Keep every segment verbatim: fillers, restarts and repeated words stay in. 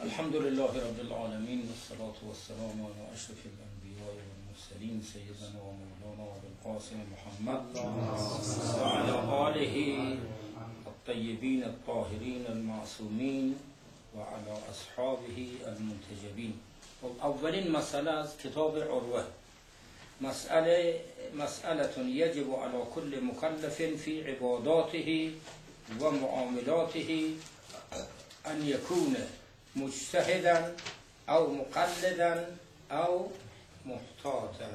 الحمد لله رب العالمين والصلاة والسلام على أشرف الأنبياء والمرسلين سيدنا ومولانا أبي القاسم محمد وعلى آله الطيبين الطاهرين المعصومين وعلى أصحابه المنتجبين. أولين مسألة از كتاب عروة، مسألة مسألة يجب على كل مكلف في عباداته ومعاملاته أن يكون مجتهدا او مقلدا او محتاطا.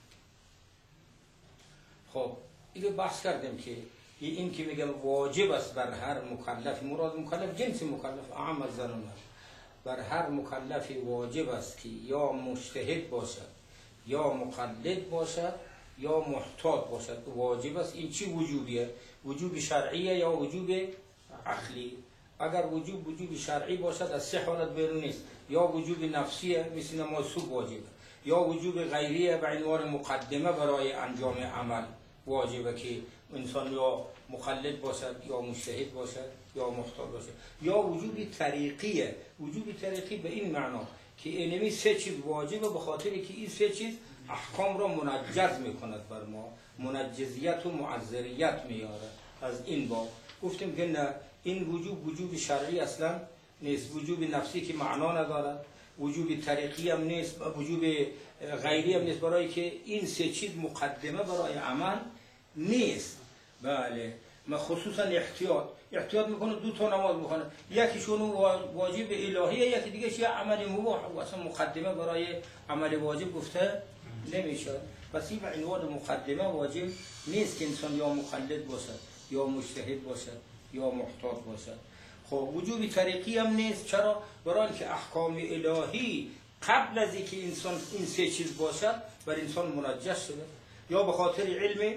خب اینو بحث کردیم که این که میگم واجب است بر هر مکلف، مراد مکلف جنس مکلف اعم از زن و مرد، بر هر مکلفی واجب است که یا مجتهد باشد یا مقلد باشد یا محتاط باشد. واجب است. این چی وجوبیه؟ وجوب شرعیه یا وجوب عقلی؟ اگر وجوب وجوب شرعی باشد از سه حالت بیرون نیست، یا وجوب نفسیه مثل نماز صبح واجبه، یا وجوب غیریه به عنوان مقدمه برای انجام عمل واجبه که انسان یا مقلد باشد یا مجتهد باشد یا محتاط باشد، یا وجوب طریقیه. وجوب طریقی به این معنا که اینمی سه چیز واجبه، به خاطر که این سه چیز احکام را منجز میکند بر ما، منجزیت و معذریت میاره. از این باب گفتیم که نه، این وجوب وجوب شرعی اصلا نیست، وجوب نفسی که معنا ندارد، وجوب طریقی هم نیست، وجوب غیری هم نیست، برای که این سه چیز مقدمه برای عمل نیست. بله، ما خصوصا احتیاط احتیاط میکنه، دو تا نماز میکنه، یکیشون واجب الهیه، یکی دیگه یه عمل مباح و اصلا مقدمه برای عمل واجب گفته نمیشه. پس این به عنوان مقدمه واجب نیست که انسان یا مقلد باشد یا مجتهد باشد یا محتاط باشد. خب وجوب طریقی هم نیست. چرا؟ برای اینکه احکام الهی قبل از اینکه انسان این سه چیز باشد بر انسان منجز شده، یا به خاطر علم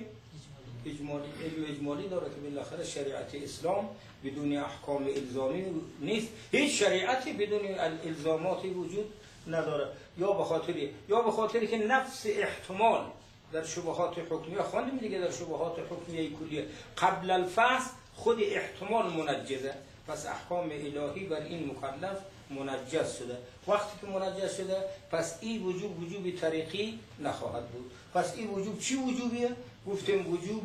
اجمالی علم اجمالی داره که بالاخره شریعت اسلام بدون احکام الزامی نیست، هیچ شریعتی بدون الزاماتی وجود نداره، یا به خاطر یا به خاطر که نفس احتمال در شبهات حکمیه خواندیم دیگه، در شبهات حکمیه کلیه قبل الفحص خود احتمال منجزه. پس احکام الهی بر این مکلف منجز شده. وقتی که منجز شده پس این وجوب وجوب طریقی نخواهد بود. پس این وجوب چی وجوبیه؟ گفتیم وجوب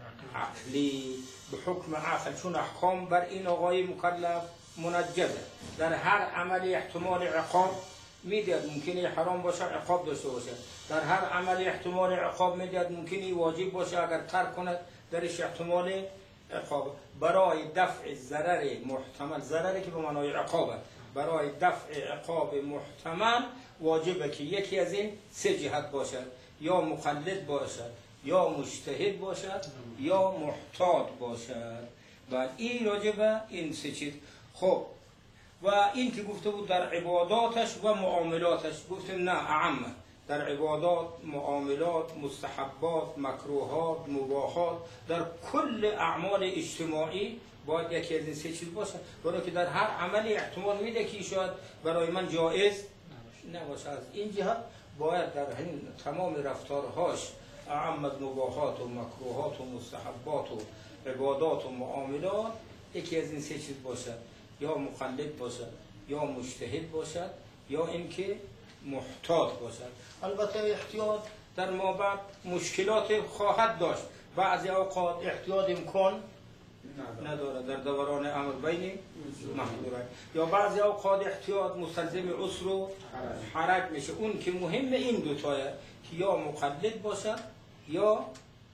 عقلی، به حکم عقل، چون احکام بر این آقای مکلف منجزه. در هر عمل احتمال عقاب میدید، ممکنه حرام باشه عقاب داشته باشه، در هر عمل احتمال عقاب میدید، ممکنه واجب باشه اگر ترک کند درش احتمال عقاب. برای دفع ضرر محتمل، ضرری که به معنای عقابه، برای دفع عقاب محتمل واجبه که یکی از این سه جهت باشد، یا مقلد باشد یا مجتهد باشد یا محتاط باشد. و این واجبه این سه چیز. خب و این که گفته بود در عباداتش و معاملاتش، گفتیم نه اعمه، در عبادات، معاملات، مستحبات، مکروهات، مباحات، در کل اعمال اجتماعی باید یکی از این سه چیز باشه، برای که در هر عملی احتمال میده که شاید برای من جایز نباشه. از این جهت باید در این تمام رفتارهاش اعم از مباحات و مکروهات و مستحبات و عبادات و معاملات یکی از این سه چیز باشه، یا مقلد باشد یا مجتهد باشد یا اینکه محتاط باشد. البته احتیاط در ما بعد مشکلات خواهد داشت، بعضی اوقات احتیاط امکان نداره در دوران امر بین محظورات، یا بعضی اوقات احتیاط مستلزم عسر و حرج میشه. اون که مهم این دو تایه که یا مقلد باشد یا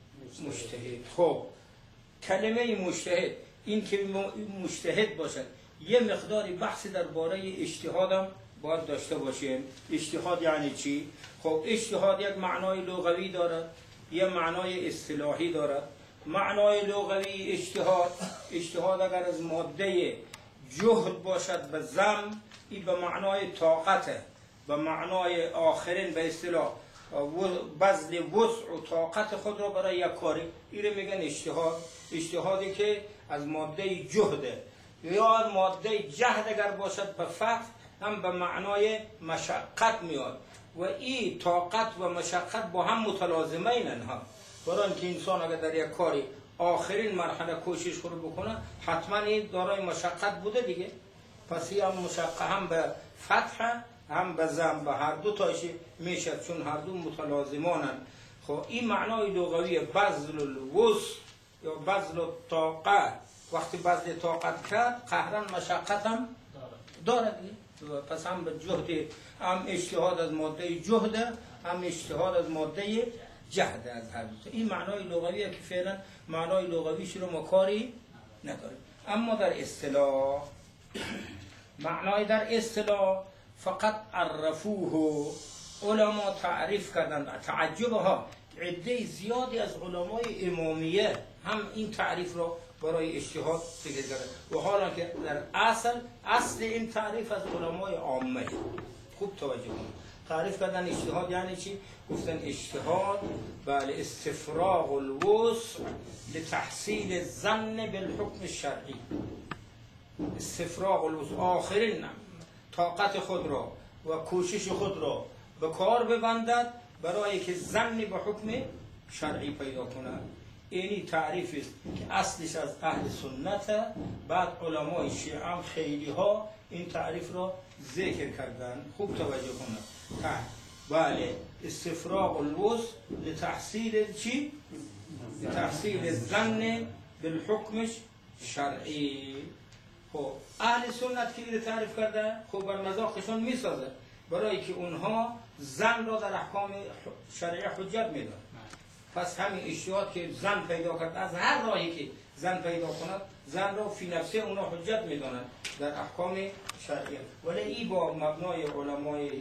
مجتهد. خب کلمه مجتهد، این که مجتهد باشد، یه مقداری بحث درباره اجتهادم باید داشته باشیم. اجتهاد یعنی چی؟ خب اجتهاد یک معنای لغوی دارد، یه معنای اصطلاحی دارد. معنای لغوی اجتهاد، اجتهاد اگر از ماده جهد باشد به ضم، این به معنای طاقته، به معنای آخرین به اصطلاح بذل وسع و طاقت خود را برای یک کاری، این رو میگن اجتهاد. اجتهادی که از ماده جهده، یا ماده جهد اگر باشد به فتح هم به معنای مشقت میاد، و این طاقت و مشقت با هم متلازمین انها، برای اینکه انسان اگر در یک کاری آخرین مرحله کوشش کنه بکنه حتما این دارای مشقت بوده دیگه. پس هم مشقه هم به فتح هم به ضم به هر دو تاش میشه، چون هر دو متلازمانن. خب این معنای لغوی بذل الوسع یا بذل الطاقت. وقتی بذل طاقت کرد قهرن مشقت هم دارد. پس هم به جهد، هم اجتهاد از ماده جهد، هم اجتهاد از ماده جهد از هر دو. این معنای لغویه که فعلا معنای لغویش رو ما کاری نداریم. اما در اصطلاح، معنای در اصطلاح فقط عرفوه، علما تعریف کردند. تعجب ها، عده زیادی از علمای امامیه هم این تعریف را برای اجتهاد ذکر کردند، و حالا که در اصل اصل این تعریف از علمای عامه. خوب توجه کنید. تعریف کردن اجتهاد یعنی چی؟ گفتن اجتهاد بله استفراغ الوسع لتحصیل الظن بالحکم الشرعی. استفراغ الوسع، آخرین طاقت خود را و کوشش خود را به کار ببندد برای که ظنی به حکم شرعی پیدا کند. اینی تعریف است که اصلش از اهل سنت. بعد علمای شیعه هم خیلی ها این تعریف را ذکر کردن. خوب توجه کنید. بله استفراغ الوسع لتحصیل چی؟ لتحصیل الظن بالحکم شرعی. خب اهل سنت که اینو تعریف کرده، خب بر مذاقشون میسازه برای که اونها ظن را در احکام شرعی حجت میدن. پس همین اجتهاد که ظن پیدا کرد، از هر راهی که ظن پیدا کند، ظن را فی نفسه اونا حجت میدانند در احکام شرعی. ولی این با مبنای علمای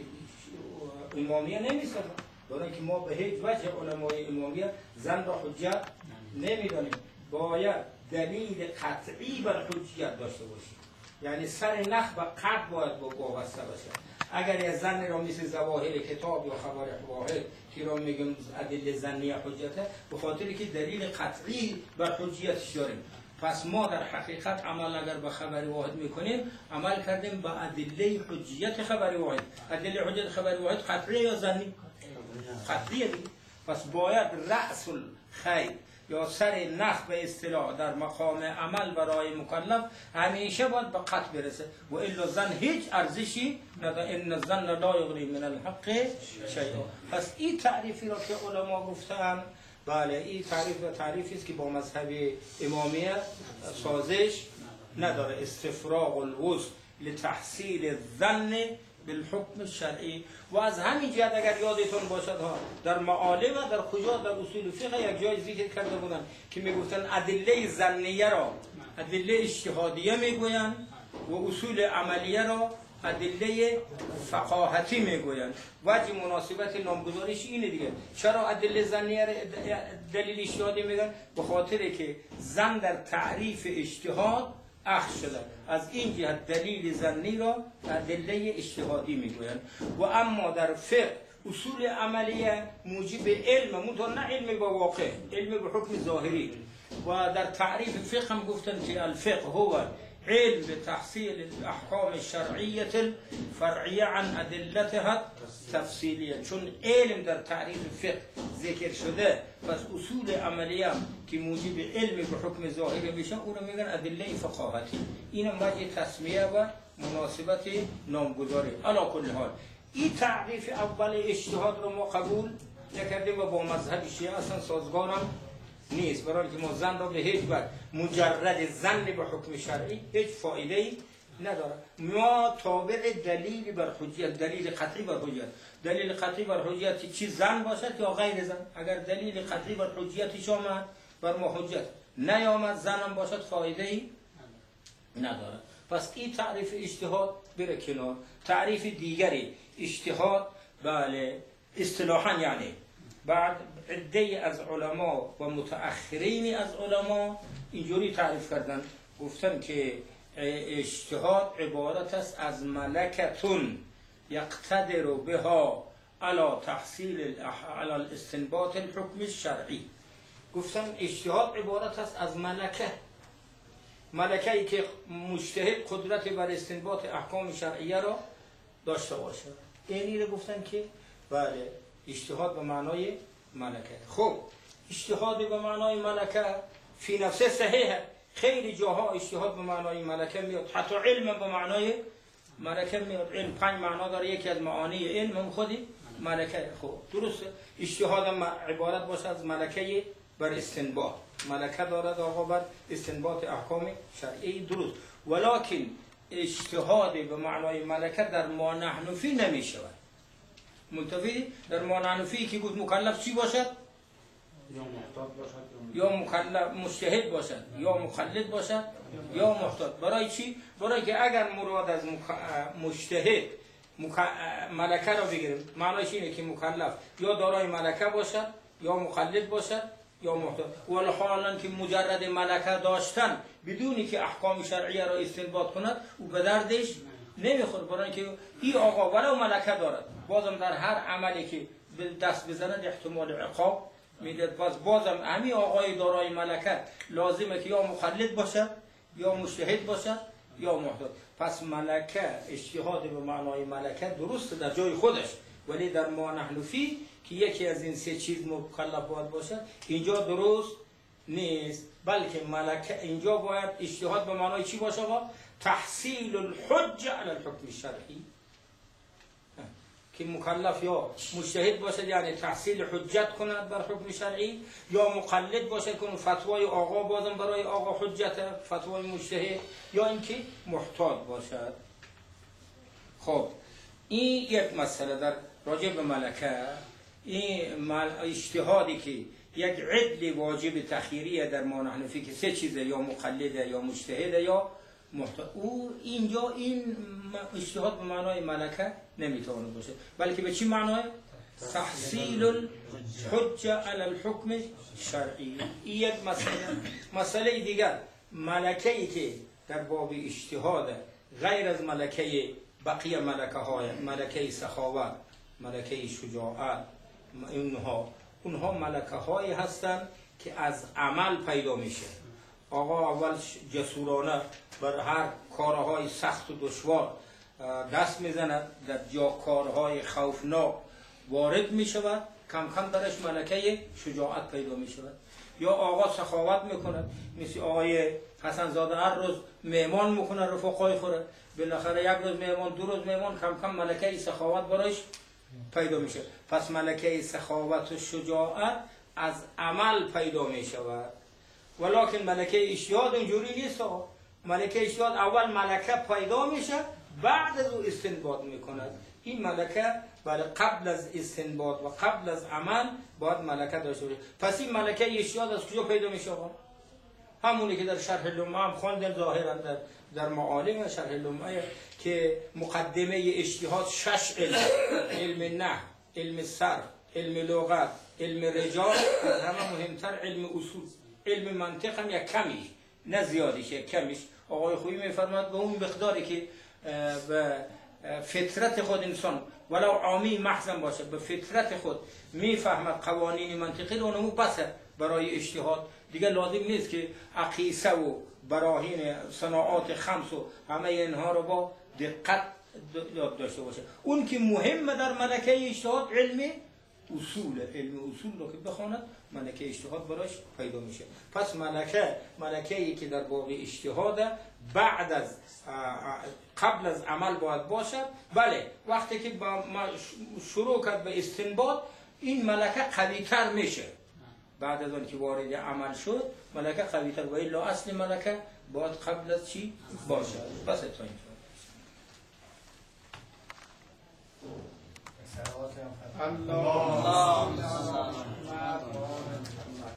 امامیه نمیسازه، برای که ما به هیچ وجه علمای امامیه ظن را حجت نمیدانیم. باید دلیل قطعی بر حجیت داشته باشیم، یعنی سر نخ و قطع باید با وابسته باشه. اگر یه ظن را مثل ظواهر کتاب یا خبر واحد که را میگم ادله ظنی حجته، به خاطر که دلیل قطعی بر حجیتش داریم. پس ما در حقیقت عمل اگر به خبر واحد میکنیم، عمل کردیم به ادله حجیت خبر واحد. ادله حجیت خبر واحد قطعی یا ظنی؟ قطعیه دیگه. پس باید رأس الخیر یا سر نخ به اصطلاح در مقام عمل برای مکلف همیشه باید به قطع برسه، و الا ظن هیچ ارزشی نداره. ان الظن لا یغنی من الحق شیئا. پس این تعریفی را که علما گفتن، بله این تعریف و تعریفی است که با مذهب امامیه سازش نداره. استفراغ الوسع لتحصیل الظن بالحکم شرعی. و از همین جهت اگر یادتون باشد ها، در معالم و در کجا در اصول فقه یک جای ذکر کرده بودن که میگفتن ادله ظنیه را ادله اجتهادیه میگویند و اصول عملیه را ادله فقاهتی میگویند. وجه مناسبت نامگذاریش اینه دیگه. چرا ادله ظنیه را دلیل اجتهادی میگن؟ به خاطر که ظن در تعریف اجتهاد اخذ شده، از این جهت دلیل ظنی را ادله اجتهادی میگویند. و اما در فقه اصول عملیه موجب علم، منتها نه علم با واقع، علم به حکم ظاهری. و در تعریف فقه هم گفتن که الفقه هو علم به تحصیل الاحکام الشرعیه الفرعیه عن ادلتها تفصیلیه. چون علم در تعریف فقه ذکر شده، پس اصول عملیه که موجب علم به حکم ظاهری میشن اون رو میگن ادله فقاهتی. اینم وجه تسمیه و مناسبت نامگذاری. علی کل حال این تعریف اول اجتهاد رو ما قبول نکردیم و با مذهب شیعه اصلا سازگارم نیست، برای که ما ظن را به هیچ وجه مجرد ظن به حکم شرعی هیچ فایده‌ای نداره. ما تابع دلیل بر حجیت، دلیل قطعی بر حجیت. دلیل قطعی بر حجیت چی ظن باشد یا غیر ظن. اگر دلیل قطعی بر حجیتش آمد بر ما حجت، نیامد ظنم باشد فایده‌ای نداره. پس این تعریف اجتهاد بره کنار. تعریف دیگری اجتهاد بله اصطلاحاً یعنی بعد عده از علما و متأخرین از علما اینجوری تعریف کردن، گفتن که اجتهاد عبارت است از ملکتون یقتدر بها علی تحصیل علی الاستنباط الحکم الشرعی. گفتن اجتهاد عبارت است از ملکه، ملکه‌ای که مجتهد قدرت بر استنباط احکام شرعیه را داشته باشه. اینی رو گفتن که بله اجتهاد به معنای ملکه. خب اجتهاد به معنای ملکه فی نفسه صحیحه، خیلی جاها اجتهاد به معنای ملکه میاد، حتی علم به معنای ملکه میاد. علم پنج معنا داره، یکی از معانی علم هم خودی ملکه. خب درسته، اجتهاد هم عبارت باشه از ملکه بر استنباط، ملکه دارد آقا بر استنباط احکام شرعی، درست. ولکن اجتهاد به معنای ملکه در ما نحن فی نمی شود. منتفی در ما نحن فی که گفت مکلف چی باشد؟ یا محتاط باشد یا مکلف مجتهد باشد، یا مقلد باشد، یا محتاط. برای چی؟ برای که اگر مراد از مجتهد ملکه را بگیریم، معنیش اینه که مکلف یا دارای ملکه باشد، یا مقلد باشد، یا محتاط. ولی حالا که مجرد ملکه داشتن بدونی که احکام شرعیه را استنباط کند، او به دردش نمیخور. برای که این آقا ولو ملکه دارد، بازم در هر عملی که دست بزند احتمال عقاب میده. باز بازم همین آقای دارای ملکه لازمه که یا مقلد باشد، یا مجتهد باشد، یا محتاط. پس ملکه، اجتهاد به معنای ملکه درسته در جای خودش، ولی در ما نحن فی که یکی از این سه چیز مکلف باید باشد، اینجا درست نیست. بلکه ملکه اینجا باید اجتهاد به معنای چی باشه؟ تحصیل الحجه علی الحکم الشرعی، که مکلف یا مجتهد باشد یعنی تحصیل حجت کند بر حکم شرعی، یا مقلد باشد که فتوای آقا بازم برای آقا حجت، فتوای مجتهد، یا اینکه محتاط باشد. خب این یک مسئله در راجع به ملکه. این اجتهادی که یک عدل واجب تخیریه در ما نحن فی که سه چیزه، یا مقلده، یا مجتهده، یا محتاط. او اینجا این اجتهاد به معنای ملکه نمیتونه باشه، بلکه به چی معنای؟ تحصیل الحجه علی الحکم شرعی. این یک مسئله. مسئله دیگر، ملکه ای که در باب اجتهاد غیر از ملکه بقیه ملکه های، ملکه سخاوت، ملکه شجاعت، اونها اونها ملکه هایی هستند که از عمل پیدا میشه. آقا اول جسورانه بر هر کارهای سخت و دشوار دست میزند، در جا کارهای خوفناک وارد میشود، کم کم درش ملکه شجاعت پیدا میشود. یا آقا سخاوت میکند، مثل آقای حسن زاده هر روز مهمان میکنه رفقای خوره، بالاخره یک روز مهمان، دو روز مهمان، کم کم ملکه سخاوت برایش پیدا میشه. پس ملکه سخاوت و شجاعت از عمل پیدا میشود. ولکن ملکه اجتهاد اینجوری نیست. ملکه اجتهاد اول ملکه پیدا میشه، بعد از او استنباط میکند. این ملکه برای قبل از استنباط و قبل از عمل باید ملکه داشته باشه. پس این ملکه اجتهاد از کجا پیدا میشه؟ همونی که در شرح لمعه هم خواندن ظاهرا در در معالم شرح لمعه که مقدمه اجتهاد شش علم، علم نحو، علم صرف، علم لغت، علم رجال، از همه مهمتر علم اصول. علم منطق هم یک کمیش، نه زیادیش، یک کمیش. آقای خویی میفرماد به اون مقداری که به فطرت خود انسان ولو عامی محضم باشه، به فطرت خود میفهمد قوانین منطقی رو، اونمو بسه برای اجتهاد. دیگه لازم نیست که عقیسه و براهین صناعات خمس و همه اینها رو با دقت یاد داشته باشه. اون که مهمه در ملکه اجتهاد علم اصول، علم اصول رو که بخواند ملکه اجتهاد براش پیدا میشه. پس ملکه ملکه‌ای که در باب اجتهاد بعد از قبل از عمل باید باشد. بله وقتی که با شروع کرد به استنباط، این ملکه قوی‌تر میشه. بعد از اون که وارد عمل شد ملکه قوی‌تر، و الا اصل ملکه باید قبل از چی باشد. بس تا این الله